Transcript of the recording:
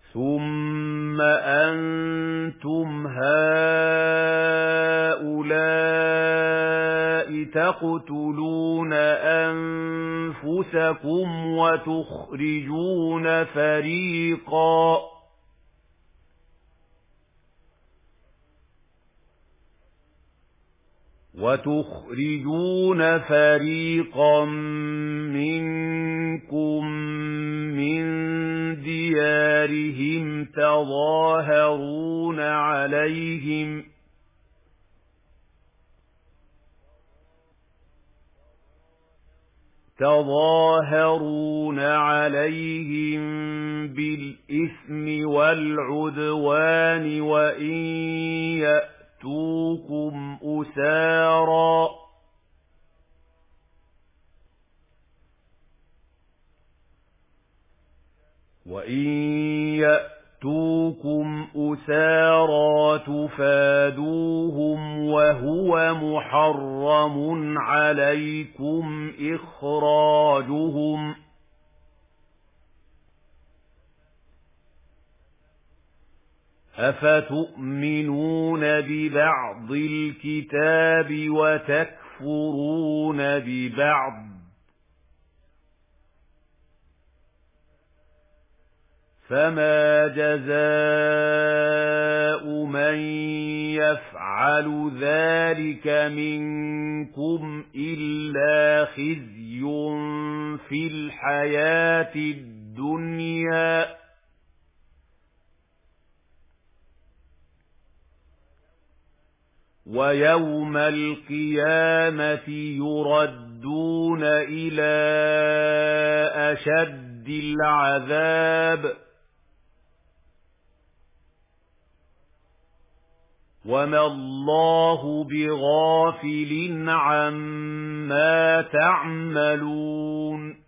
ثُمَّ أَنتُمْ هَؤُلَاءِ تَقْتُلُونَ أَنفُسَكُمْ وتخرجون فريقا منكم من ديارهم تظاهرون عليهم بالإثم والعدوان وإن يأتوكم أسارى تفادوهم وهو محرم عليكم إخراجهم أفتؤمنون ببعض الكتاب وتكفرون ببعض فما جزاء من يفعل ذلك منكم إلا خزي في الحياة الدنيا ويوم القيامة يردون إلى أشد العذاب وما الله بغافل عما تعملون